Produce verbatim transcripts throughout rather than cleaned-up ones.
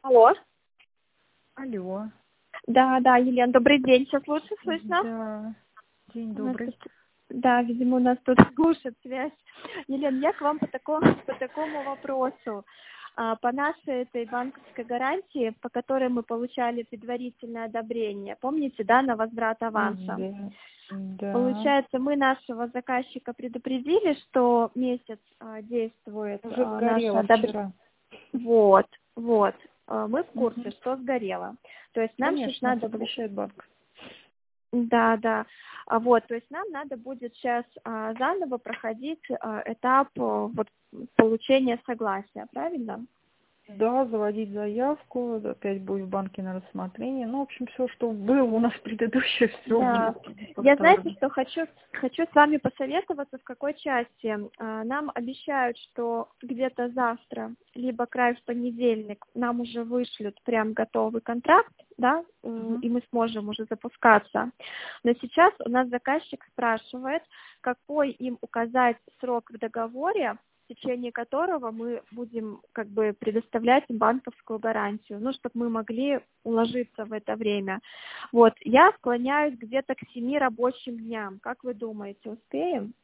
Алло. Алло. Да, да, Елена, добрый день. Сейчас лучше слышно? Да. День У нас добрый. тут- Да, видимо, у нас тут глушит связь. Елена, я к вам по такому, по такому вопросу. А, По нашей этой банковской гарантии, по которой мы получали предварительное одобрение, помните, да, на возврат аванса? Да. Да. Получается, мы нашего заказчика предупредили, что месяц а, действует Уже а, наше сгорело одобрение. вчера. Вот, вот. А, Мы в курсе, Мгм. что сгорело. То есть нам сейчас Конечно, нас надо... бу- оповещает банк. Да, да. А Вот, то есть нам надо будет сейчас а, заново проходить а, этап а, вот, получения согласия, правильно? Да, заводить заявку, опять будет в банке на рассмотрение. Ну, в общем, все, что было у нас предыдущее, все Да. будет Я, знаете, повторно. что хочу, хочу с вами посоветоваться, в какой части. А, Нам обещают, что где-то завтра, либо край в понедельник, нам уже вышлют прям готовый контракт, да, э, Мгм. и мы сможем уже запускаться. Но сейчас у нас заказчик спрашивает, какой им указать срок в договоре, в течение которого мы будем как бы предоставлять им банковскую гарантию, ну, чтобы мы могли уложиться в это время. Вот, я склоняюсь где-то к семи рабочим дням. Как вы думаете, успеем?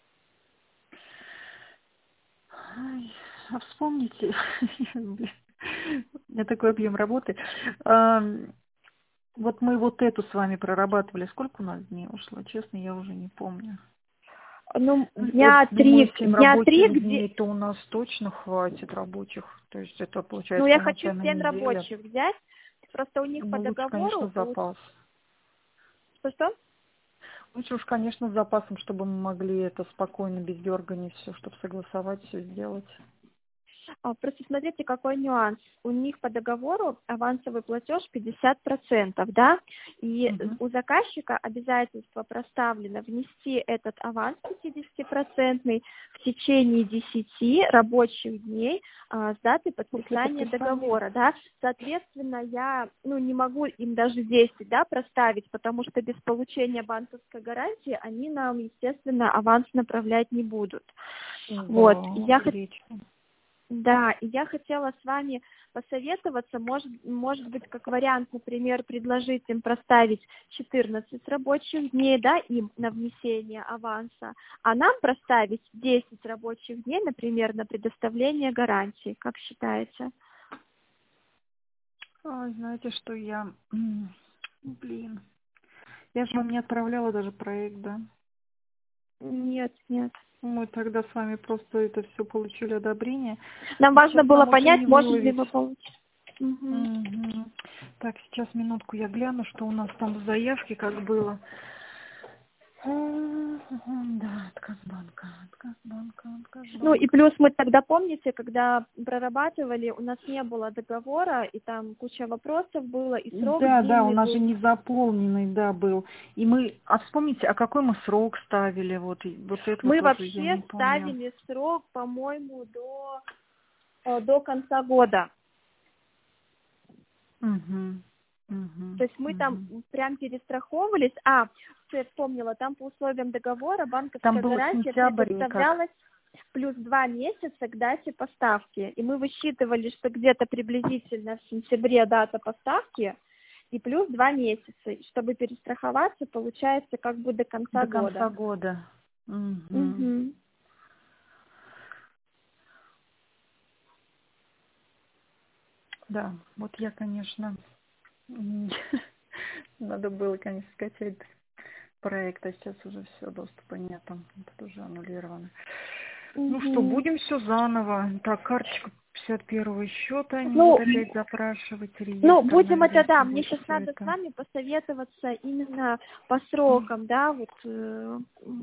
Ай, а вспомните, у меня такой объем работы. Ам, Вот мы вот эту с вами прорабатывали. Сколько у нас дней ушло? Честно, я уже не помню. Ну, Ну, я дня думаю, три, семь дня три, рабочих где... дней, то у нас точно хватит рабочих. То есть это Ну, получается я хочу полноценная семь неделя. рабочих взять, просто у них по Ну, лучше, конечно, договору получ... запас. Что-что? Лучше уж, конечно, с запасом, чтобы мы могли это спокойно, без дергания все, чтобы согласовать, все сделать. А, Просто смотрите, какой нюанс. У них по договору авансовый платеж пятьдесят процентов, да, и Угу. у заказчика обязательство проставлено внести этот аванс пятидесятипроцентный в течение десяти рабочих дней а, с даты После подписания подписания. договора, да. Соответственно, я, ну, не могу им даже десять, да, проставить, потому что без получения банковской гарантии они нам, естественно, аванс направлять не будут. Вот, и Да, я хочу... отлично. Да, и я хотела с вами посоветоваться, может, может быть, как вариант, например, предложить им проставить четырнадцать рабочих дней, да, им на внесение аванса, а нам проставить десять рабочих дней, например, на предоставление гарантии. Как считаете? Ой, знаете, что я... м, Блин. Я же вам не отправляла даже проект, да? Нет, нет. Мы тогда с вами просто это все получили одобрение. Нам Ну, важно сейчас было нам уже понять, не можем ли выловить. мы получить. Мгм. Мгм. Так, сейчас минутку я гляну, что у нас там в заявке как было. Мгм, Да, отказ банка, отказ банка, отказ Ну и банка. плюс мы тогда, помните, когда прорабатывали, у нас не было договора, и там куча вопросов было, и срок Да, да, у длинный нас же был. не заполненный, да, был. И мы, а вспомните, а какой мы срок ставили? Вот, и вот этого Мы тоже я вообще не помню. ставили срок, по-моему, до, э, до конца года. Угу, угу, То есть мы там угу. прям перестраховывались. А, что я вспомнила, там по условиям договора Там банковская был гарантия сентябрь или как? предоставлялась плюс два месяца к дате поставки. И мы высчитывали, что где-то приблизительно в сентябре дата поставки, и плюс два месяца. И чтобы перестраховаться, получается как бы до конца До конца года. года. Угу. Угу. Да, вот я, конечно, м, надо было, конечно, скачать проект, а сейчас уже все, доступа нет, там это уже аннулировано. Ну что, Угу. будем все заново. Так, карточку пятьдесят первого счета они Ну, будут опять запрашивать, ну, реестр, будем это, да, наверное, мне будет сейчас все надо с это. вами посоветоваться именно по срокам, да, вот. э,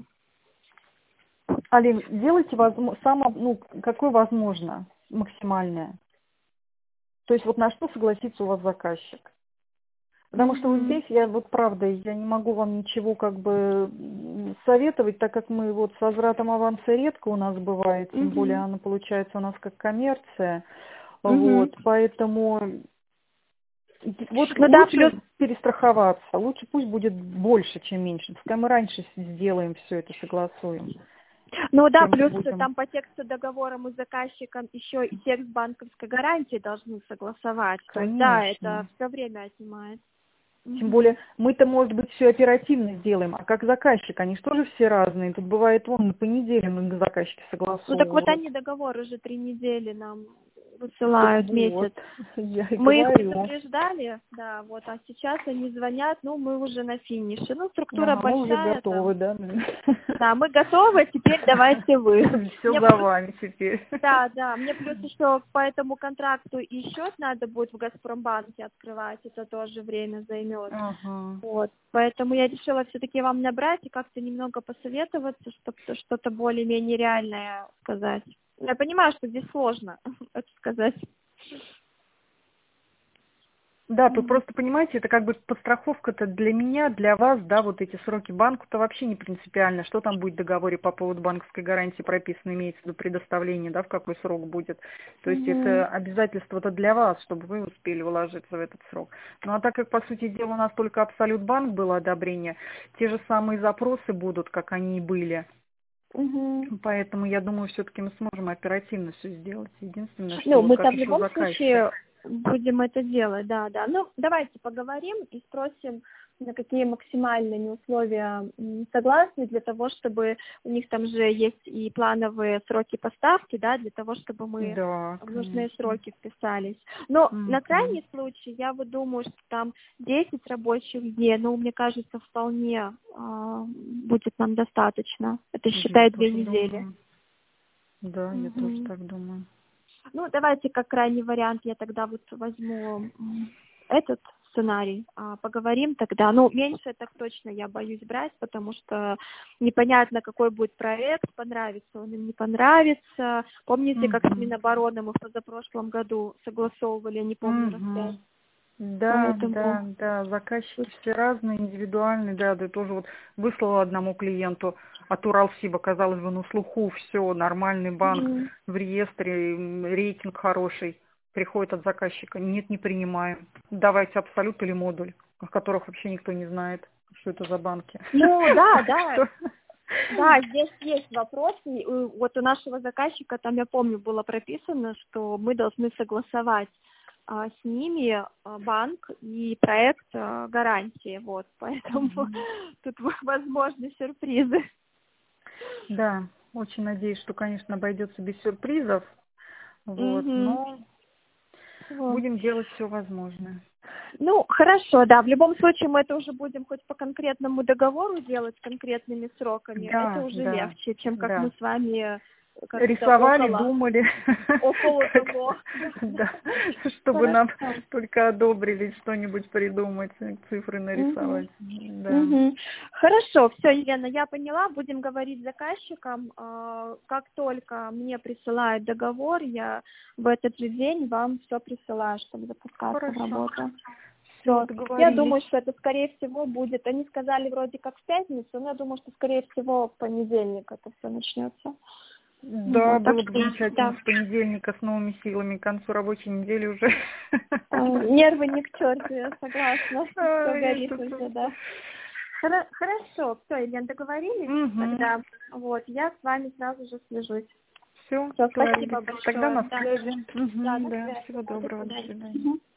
Алин, делайте возможно, само, ну, какое возможно максимальное. То есть вот на что согласится у вас заказчик. Потому что вот Мгм. здесь я, вот правда, я не могу вам ничего как бы м, советовать, так как мы вот с возвратом аванса редко у нас бывает, тем более Мгм. она получается у нас как коммерция. Мгм. Вот, поэтому вот Ну да, плюс, лучше перестраховаться, лучше пусть будет больше, чем меньше. Пускай мы раньше сделаем все это, согласуем. Ну да, чем мы плюс будем. там по тексту договора мы с заказчиком еще и текст банковской гарантии должны согласовать. То есть, да, это все время отнимает. Тем более, мы-то, может быть, все оперативно сделаем, а как заказчик, они же тоже все разные. Тут бывает, вон, на понедельник мы заказчики согласовывают. Ну так вот они договор уже три недели нам высылают так месяц. Вот, я и мы говорю. их предупреждали, да, вот, а сейчас они звонят, ну, мы уже на финише. Ну, структура Ага, мы уже большая. готовы, Там. да? Да, мы готовы, теперь давайте вы. Все Мне за плюс... вами теперь. Да, да, мне плюс еще по этому контракту и счет надо будет в Газпромбанке открывать, это тоже время займет. Ага. Вот, поэтому я решила все-таки вам набрать и как-то немного посоветоваться, чтобы что-то более-менее реальное сказать. Я понимаю, что здесь сложно это сказать. Да, тут просто, понимаете, это как бы подстраховка-то для меня, для вас, да, вот эти сроки банку-то вообще не принципиально, что там будет в договоре по поводу банковской гарантии прописано, имеется в виду предоставление, да, в какой срок будет. То есть Mm-hmm. это обязательство-то для вас, чтобы вы успели вложиться в этот срок. Ну а так как, по сути дела, у нас только Абсолют Банк было одобрение, те же самые запросы будут, как они и были. Mm-hmm. Поэтому я думаю, все-таки мы сможем оперативно все сделать. Единственное, что Ну, вот мы-то как в еще любом заказчик. случае будем это делать, да, да. Ну, давайте поговорим и спросим, на какие максимальные условия согласны для того, чтобы у них там же есть и плановые сроки поставки, да, для того, чтобы мы Да, в нужные конечно. сроки вписались. Но Mm-hmm. на крайний случай я вот думаю, что там десять рабочих дней, ну, мне кажется, вполне э, будет нам достаточно. Это, считай, Я две тоже недели. думаю. Да, Mm-hmm. я тоже так думаю. Ну, давайте как крайний вариант я тогда вот возьму этот сценарий, а, поговорим тогда. Ну, меньше так точно я боюсь брать, потому что непонятно, какой будет проект, понравится он им, не понравится. Помните, mm-hmm. как с Минобороны мы в позапрошлом году согласовывали, не помню, mm-hmm. рассказ. Да, Поэтому... да, да, заказчики все разные, индивидуальные, да, да, тоже вот выслала одному клиенту от Уралсиба, казалось бы, на слуху, все, нормальный банк, Mm-hmm. в реестре, рейтинг хороший, приходит от заказчика, нет, не принимаем, давайте Абсолют или модуль, о которых вообще никто не знает, что это за банки. Ну, да, да. Да, здесь есть вопрос. Вот у нашего заказчика, там, я помню, было прописано, что мы должны согласовать а, с ними а, банк и проект а, гарантии. Вот, поэтому mm-hmm. тут возможны сюрпризы. Да, очень надеюсь, что, конечно, обойдется без сюрпризов. Вот, mm-hmm. но вот. будем делать все возможное. Ну, хорошо, да. В любом случае мы это уже будем хоть по конкретному договору делать, с конкретными сроками. Да, это уже да, легче, чем как да. мы с вами рисовали, около, думали. около как, того. Да, чтобы нам только одобрили что-нибудь придумать, цифры нарисовать. Угу. Да. Угу. Хорошо, все, Елена, я поняла. Будем говорить с заказчиком. Как только мне присылают договор, я в этот же день вам все присылаю, чтобы запускаться Хорошо. в работу. Все, я думаю, что это, скорее всего, будет... Они сказали вроде как в пятницу, но я думаю, что, скорее всего, в понедельник это все начнется. Да, вот, было так бы замечательно да. с понедельника с новыми силами к концу рабочей недели уже. Нервы не к черту, я согласна. Все горит уже, да. Хорошо, все, Елена, договорились? Угу. Тогда вот, я с вами сразу же свяжусь. Все, Все, спасибо большое. Тогда на да. связи. Угу, Да, на да, связи. всего доброго, до свидания. Угу.